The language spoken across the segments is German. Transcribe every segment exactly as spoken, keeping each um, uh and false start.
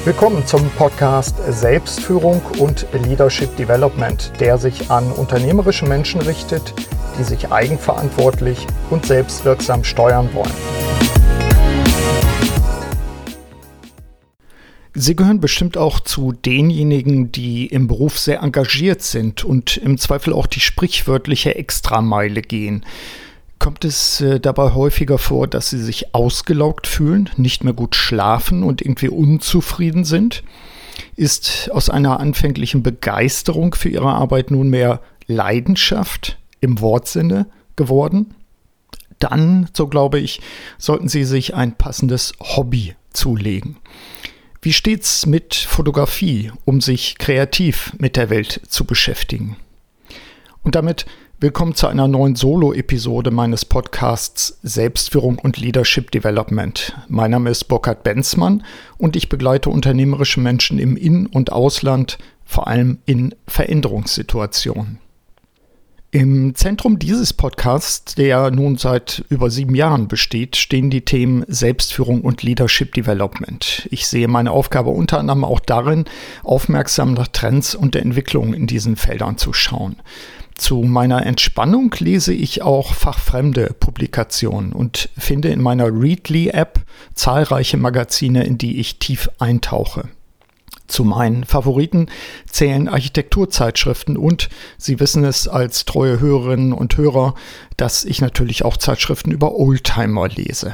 Willkommen zum Podcast Selbstführung und Leadership Development, der sich an unternehmerische Menschen richtet, die sich eigenverantwortlich und selbstwirksam steuern wollen. Sie gehören bestimmt auch zu denjenigen, die im Beruf sehr engagiert sind und im Zweifel auch die sprichwörtliche Extrameile gehen. Kommt es äh, dabei häufiger vor, dass Sie sich ausgelaugt fühlen, nicht mehr gut schlafen und irgendwie unzufrieden sind? Ist aus einer anfänglichen Begeisterung für Ihre Arbeit nunmehr Leidenschaft im Wortsinne geworden? Dann, so glaube ich, sollten Sie sich ein passendes Hobby zulegen. Wie steht's mit Fotografie, um sich kreativ mit der Welt zu beschäftigen? Und damit willkommen zu einer neuen Solo-Episode meines Podcasts Selbstführung und Leadership Development. Mein Name ist Burkhard Benzmann und ich begleite unternehmerische Menschen im In- und Ausland, vor allem in Veränderungssituationen. Im Zentrum dieses Podcasts, der nun seit über sieben Jahren besteht, stehen die Themen Selbstführung und Leadership Development. Ich sehe meine Aufgabe unter anderem auch darin, aufmerksam nach Trends und der Entwicklung in diesen Feldern zu schauen. Zu meiner Entspannung lese ich auch fachfremde Publikationen und finde in meiner Readly-App zahlreiche Magazine, in die ich tief eintauche. Zu meinen Favoriten zählen Architekturzeitschriften und Sie wissen es als treue Hörerinnen und Hörer, dass ich natürlich auch Zeitschriften über Oldtimer lese.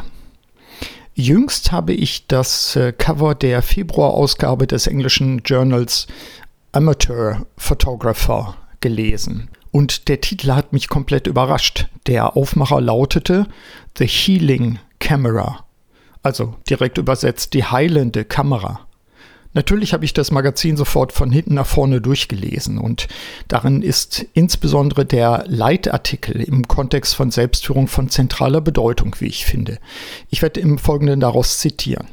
Jüngst habe ich das Cover der Februarausgabe des englischen Journals Amateur Photographer gelesen. Und der Titel hat mich komplett überrascht. Der Aufmacher lautete The Healing Camera, also direkt übersetzt die heilende Kamera. Natürlich habe ich das Magazin sofort von hinten nach vorne durchgelesen und darin ist insbesondere der Leitartikel im Kontext von Selbstführung von zentraler Bedeutung, wie ich finde. Ich werde im Folgenden daraus zitieren.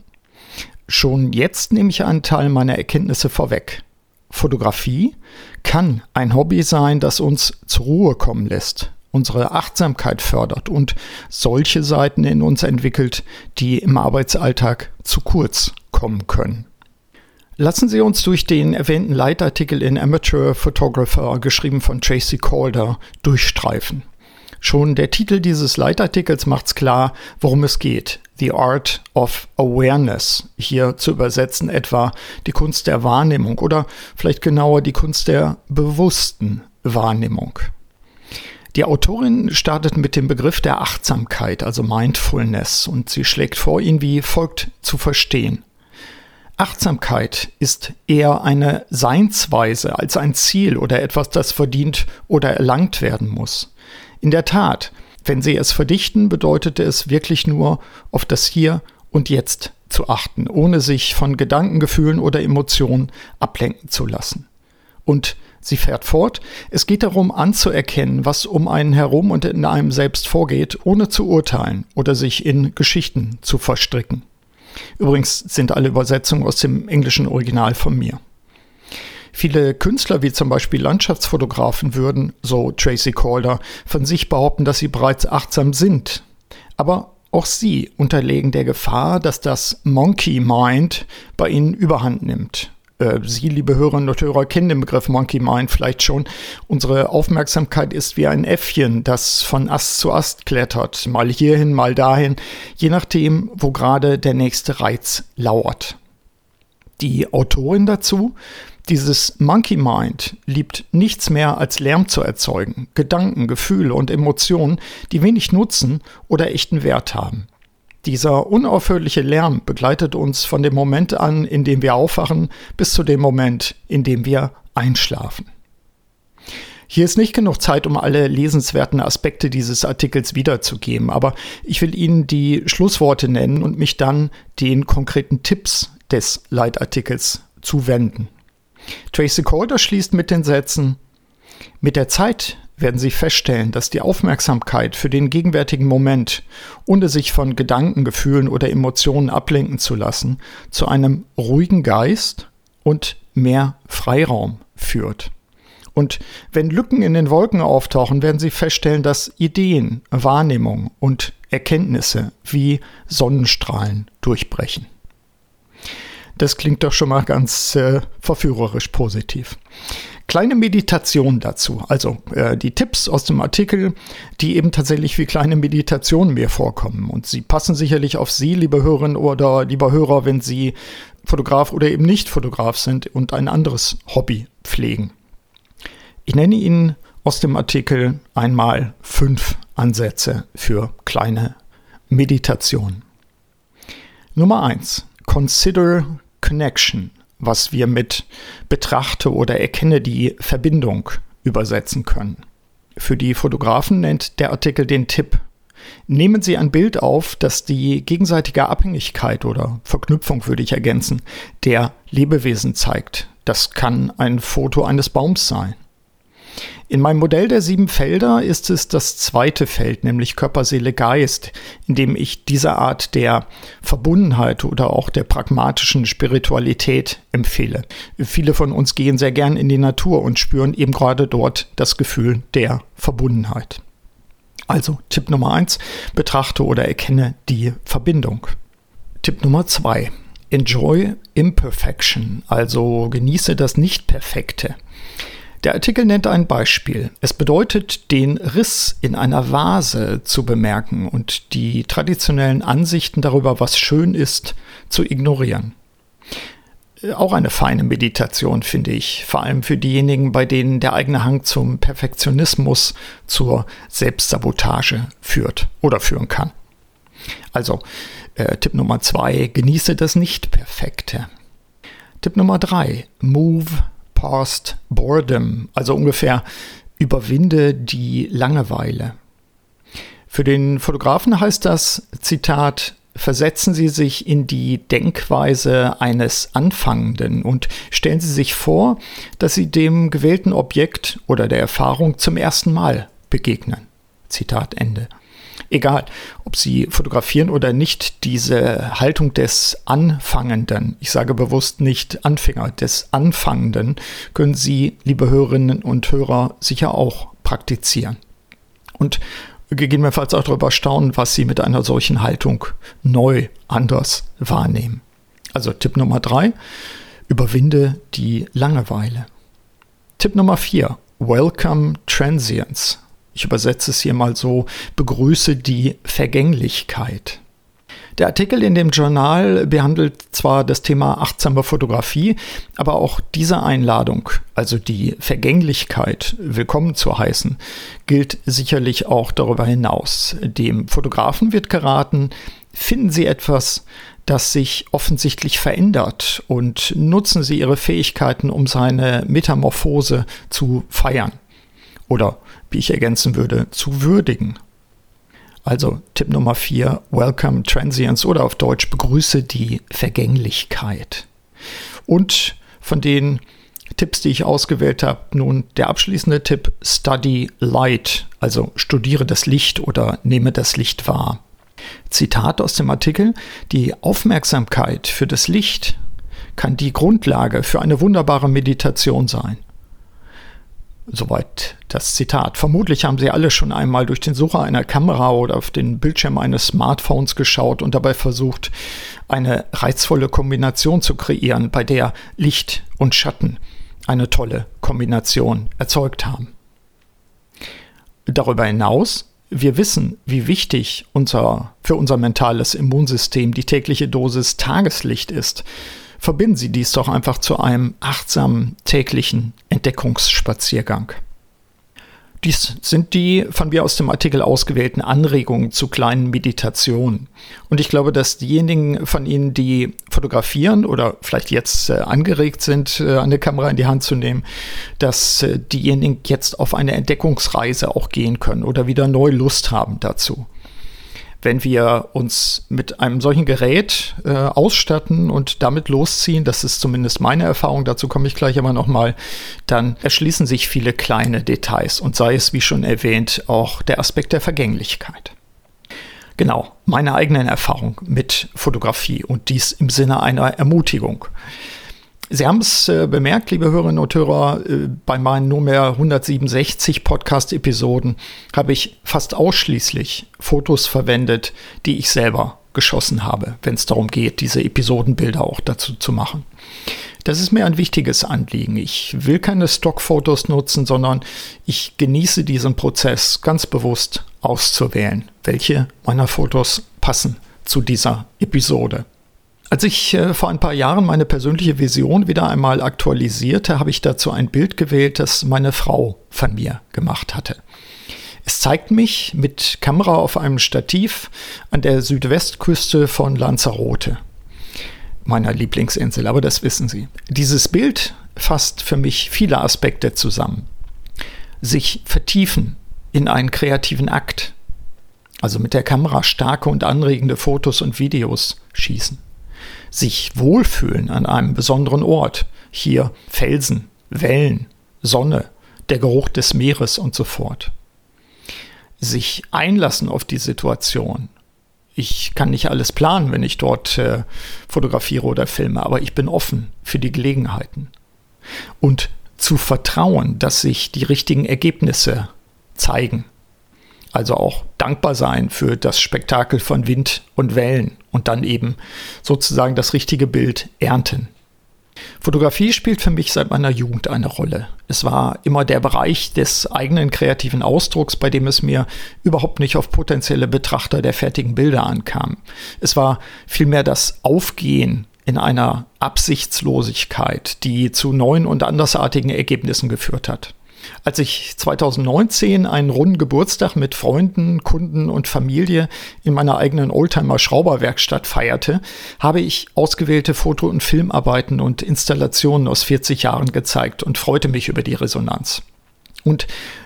Schon jetzt nehme ich einen Teil meiner Erkenntnisse vorweg. Fotografie kann ein Hobby sein, das uns zur Ruhe kommen lässt, unsere Achtsamkeit fördert und solche Seiten in uns entwickelt, die im Arbeitsalltag zu kurz kommen können. Lassen Sie uns durch den erwähnten Leitartikel in Amateur Photographer, geschrieben von Tracy Calder, durchstreifen. Schon der Titel dieses Leitartikels macht's klar, worum es geht. The Art of Awareness, hier zu übersetzen etwa die Kunst der Wahrnehmung oder vielleicht genauer die Kunst der bewussten Wahrnehmung. Die Autorin startet mit dem Begriff der Achtsamkeit, also Mindfulness, und sie schlägt vor, ihn wie folgt zu verstehen. Achtsamkeit ist eher eine Seinsweise als ein Ziel oder etwas, das verdient oder erlangt werden muss. In der Tat, wenn Sie es verdichten, bedeutet es wirklich nur, auf das Hier und Jetzt zu achten, ohne sich von Gedanken, Gefühlen oder Emotionen ablenken zu lassen. Und sie fährt fort, es geht darum anzuerkennen, was um einen herum und in einem selbst vorgeht, ohne zu urteilen oder sich in Geschichten zu verstricken. Übrigens sind alle Übersetzungen aus dem englischen Original von mir. Viele Künstler, wie zum Beispiel Landschaftsfotografen, würden, so Tracy Calder, von sich behaupten, dass sie bereits achtsam sind. Aber auch sie unterlegen der Gefahr, dass das Monkey Mind bei ihnen überhand nimmt. Äh, Sie, liebe Hörerinnen und Hörer, kennen den Begriff Monkey Mind vielleicht schon. Unsere Aufmerksamkeit ist wie ein Äffchen, das von Ast zu Ast klettert, mal hierhin, mal dahin, je nachdem, wo gerade der nächste Reiz lauert. Die Autorin dazu: Dieses Monkey Mind liebt nichts mehr als Lärm zu erzeugen, Gedanken, Gefühle und Emotionen, die wenig Nutzen oder echten Wert haben. Dieser unaufhörliche Lärm begleitet uns von dem Moment an, in dem wir aufwachen, bis zu dem Moment, in dem wir einschlafen. Hier ist nicht genug Zeit, um alle lesenswerten Aspekte dieses Artikels wiederzugeben, aber ich will Ihnen die Schlussworte nennen und mich dann den konkreten Tipps des Leitartikels zuwenden. Tracy Calder schließt mit den Sätzen: Mit der Zeit werden Sie feststellen, dass die Aufmerksamkeit für den gegenwärtigen Moment, ohne sich von Gedanken, Gefühlen oder Emotionen ablenken zu lassen, zu einem ruhigen Geist und mehr Freiraum führt. Und wenn Lücken in den Wolken auftauchen, werden Sie feststellen, dass Ideen, Wahrnehmungen und Erkenntnisse wie Sonnenstrahlen durchbrechen. Das klingt doch schon mal ganz äh, verführerisch positiv. Kleine Meditation dazu, also äh, die Tipps aus dem Artikel, die eben tatsächlich wie kleine Meditationen mir vorkommen. Und sie passen sicherlich auf Sie, liebe Hörerinnen oder lieber Hörer, wenn Sie Fotograf oder eben nicht Fotograf sind und ein anderes Hobby pflegen. Ich nenne Ihnen aus dem Artikel einmal fünf Ansätze für kleine Meditationen. Nummer eins. Consider Connection, was wir mit betrachte oder erkenne die Verbindung übersetzen können. Für die Fotografen nennt der Artikel den Tipp: Nehmen Sie ein Bild auf, das die gegenseitige Abhängigkeit oder Verknüpfung, würde ich ergänzen, der Lebewesen zeigt. Das kann ein Foto eines Baums sein. In meinem Modell der sieben Felder ist es das zweite Feld, nämlich Körper, Seele, Geist, in dem ich diese Art der Verbundenheit oder auch der pragmatischen Spiritualität empfehle. Viele von uns gehen sehr gern in die Natur und spüren eben gerade dort das Gefühl der Verbundenheit. Also Tipp Nummer eins, betrachte oder erkenne die Verbindung. Tipp Nummer zwei, enjoy imperfection, also genieße das Nicht-Perfekte. Der Artikel nennt ein Beispiel. Es bedeutet, den Riss in einer Vase zu bemerken und die traditionellen Ansichten darüber, was schön ist, zu ignorieren. Auch eine feine Meditation, finde ich, vor allem für diejenigen, bei denen der eigene Hang zum Perfektionismus zur Selbstsabotage führt oder führen kann. Also, äh, Tipp Nummer zwei, genieße das Nicht-Perfekte. Tipp Nummer drei, move past boredom, also ungefähr überwinde die Langeweile. Für den Fotografen heißt das, Zitat, versetzen Sie sich in die Denkweise eines Anfangenden und stellen Sie sich vor, dass Sie dem gewählten Objekt oder der Erfahrung zum ersten Mal begegnen. Zitat Ende. Egal, ob Sie fotografieren oder nicht, diese Haltung des Anfangenden, ich sage bewusst nicht Anfänger, des Anfangenden, können Sie, liebe Hörerinnen und Hörer, sicher auch praktizieren. Und gegebenenfalls auch darüber staunen, was Sie mit einer solchen Haltung neu, anders wahrnehmen. Also Tipp Nummer drei, überwinde die Langeweile. Tipp Nummer vier, welcome transience. Ich übersetze es hier mal so, begrüße die Vergänglichkeit. Der Artikel in dem Journal behandelt zwar das Thema achtsame Fotografie, aber auch diese Einladung, also die Vergänglichkeit willkommen zu heißen, gilt sicherlich auch darüber hinaus. Dem Fotografen wird geraten, finden Sie etwas, das sich offensichtlich verändert und nutzen Sie Ihre Fähigkeiten, um seine Metamorphose zu feiern. Oder, wie ich ergänzen würde, zu würdigen. Also Tipp Nummer vier, welcome transience oder auf Deutsch begrüße die Vergänglichkeit. Und von den Tipps, die ich ausgewählt habe, nun der abschließende Tipp, study light, also studiere das Licht oder nehme das Licht wahr. Zitat aus dem Artikel, die Aufmerksamkeit für das Licht kann die Grundlage für eine wunderbare Meditation sein. Soweit das Zitat. Vermutlich haben Sie alle schon einmal durch den Sucher einer Kamera oder auf den Bildschirm eines Smartphones geschaut und dabei versucht, eine reizvolle Kombination zu kreieren, bei der Licht und Schatten eine tolle Kombination erzeugt haben. Darüber hinaus, wir wissen, wie wichtig unser, für unser mentales Immunsystem die tägliche Dosis Tageslicht ist. Verbinden Sie dies doch einfach zu einem achtsamen täglichen Entdeckungsspaziergang. Dies sind die von mir aus dem Artikel ausgewählten Anregungen zu kleinen Meditationen. Und ich glaube, dass diejenigen von Ihnen, die fotografieren oder vielleicht jetzt äh, angeregt sind, äh, eine Kamera in die Hand zu nehmen, dass äh, diejenigen jetzt auf eine Entdeckungsreise auch gehen können oder wieder neu Lust haben dazu. Wenn wir uns mit einem solchen Gerät äh, ausstatten und damit losziehen, das ist zumindest meine Erfahrung, dazu komme ich gleich aber nochmal, dann erschließen sich viele kleine Details und sei es, wie schon erwähnt, auch der Aspekt der Vergänglichkeit. Genau, meine eigenen Erfahrungen mit Fotografie und dies im Sinne einer Ermutigung. Sie haben es äh, bemerkt, liebe Hörerinnen und Hörer, äh, bei meinen nunmehr hundertsiebenundsechzig Podcast-Episoden habe ich fast ausschließlich Fotos verwendet, die ich selber geschossen habe, wenn es darum geht, diese Episodenbilder auch dazu zu machen. Das ist mir ein wichtiges Anliegen. Ich will keine Stockfotos nutzen, sondern ich genieße diesen Prozess ganz bewusst auszuwählen, welche meiner Fotos passen zu dieser Episode. Als ich äh, vor ein paar Jahren meine persönliche Vision wieder einmal aktualisierte, habe ich dazu ein Bild gewählt, das meine Frau von mir gemacht hatte. Es zeigt mich mit Kamera auf einem Stativ an der Südwestküste von Lanzarote, meiner Lieblingsinsel, aber das wissen Sie. Dieses Bild fasst für mich viele Aspekte zusammen. Sich vertiefen in einen kreativen Akt, also mit der Kamera starke und anregende Fotos und Videos schießen. Sich wohlfühlen an einem besonderen Ort, hier Felsen, Wellen, Sonne, der Geruch des Meeres und so fort. Sich einlassen auf die Situation. Ich kann nicht alles planen, wenn ich dort äh, fotografiere oder filme, aber ich bin offen für die Gelegenheiten. Und zu vertrauen, dass sich die richtigen Ergebnisse zeigen. Also auch dankbar sein für das Spektakel von Wind und Wellen und dann eben sozusagen das richtige Bild ernten. Fotografie spielt für mich seit meiner Jugend eine Rolle. Es war immer der Bereich des eigenen kreativen Ausdrucks, bei dem es mir überhaupt nicht auf potenzielle Betrachter der fertigen Bilder ankam. Es war vielmehr das Aufgehen in einer Absichtslosigkeit, die zu neuen und andersartigen Ergebnissen geführt hat. Als ich zweitausendneunzehn einen runden Geburtstag mit Freunden, Kunden und Familie in meiner eigenen Oldtimer-Schrauberwerkstatt feierte, habe ich ausgewählte Foto- und Filmarbeiten und Installationen aus vierzig Jahren gezeigt und freute mich über die Resonanz. Und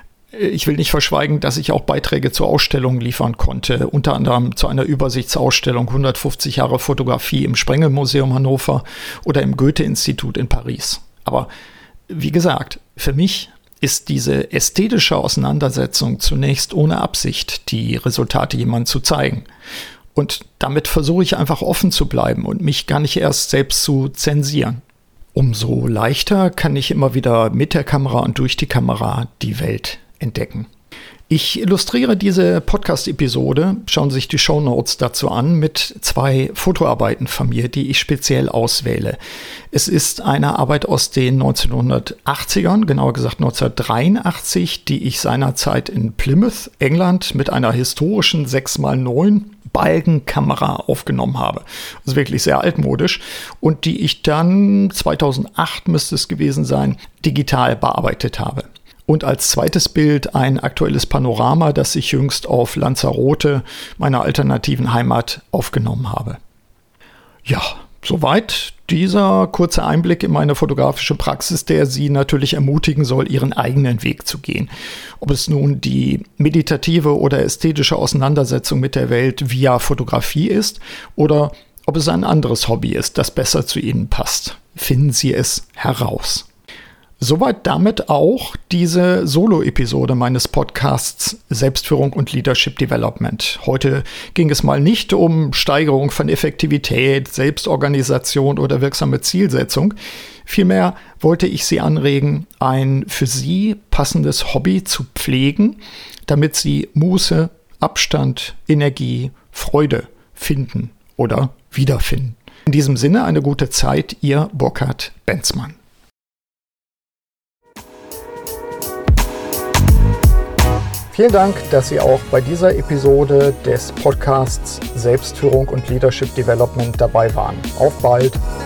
ich will nicht verschweigen, dass ich auch Beiträge zu Ausstellungen liefern konnte, unter anderem zu einer Übersichtsausstellung hundertfünfzig Jahre Fotografie im Sprengel-Museum Hannover oder im Goethe-Institut in Paris. Aber wie gesagt, für mich ist diese ästhetische Auseinandersetzung zunächst ohne Absicht, die Resultate jemandem zu zeigen. Und damit versuche ich einfach offen zu bleiben und mich gar nicht erst selbst zu zensieren. Umso leichter kann ich immer wieder mit der Kamera und durch die Kamera die Welt entdecken. Ich illustriere diese Podcast-Episode, schauen Sie sich die Shownotes dazu an, mit zwei Fotoarbeiten von mir, die ich speziell auswähle. Es ist eine Arbeit aus den neunzehnhundertachtzigern, genauer gesagt neunzehnhundertdreiundachtzig, die ich seinerzeit in Plymouth, England, mit einer historischen sechs mal neun Balkenkamera aufgenommen habe. Also wirklich sehr altmodisch. Und die ich dann zweitausendacht, müsste es gewesen sein, digital bearbeitet habe. Und als zweites Bild ein aktuelles Panorama, das ich jüngst auf Lanzarote, meiner alternativen Heimat, aufgenommen habe. Ja, soweit dieser kurze Einblick in meine fotografische Praxis, der Sie natürlich ermutigen soll, Ihren eigenen Weg zu gehen. Ob es nun die meditative oder ästhetische Auseinandersetzung mit der Welt via Fotografie ist oder ob es ein anderes Hobby ist, das besser zu Ihnen passt. Finden Sie es heraus. Soweit damit auch diese Solo-Episode meines Podcasts Selbstführung und Leadership Development. Heute ging es mal nicht um Steigerung von Effektivität, Selbstorganisation oder wirksame Zielsetzung. Vielmehr wollte ich Sie anregen, ein für Sie passendes Hobby zu pflegen, damit Sie Muße, Abstand, Energie, Freude finden oder wiederfinden. In diesem Sinne eine gute Zeit, Ihr Burkhard Benzmann. Vielen Dank, dass Sie auch bei dieser Episode des Podcasts Selbstführung und Leadership Development dabei waren. Auf bald!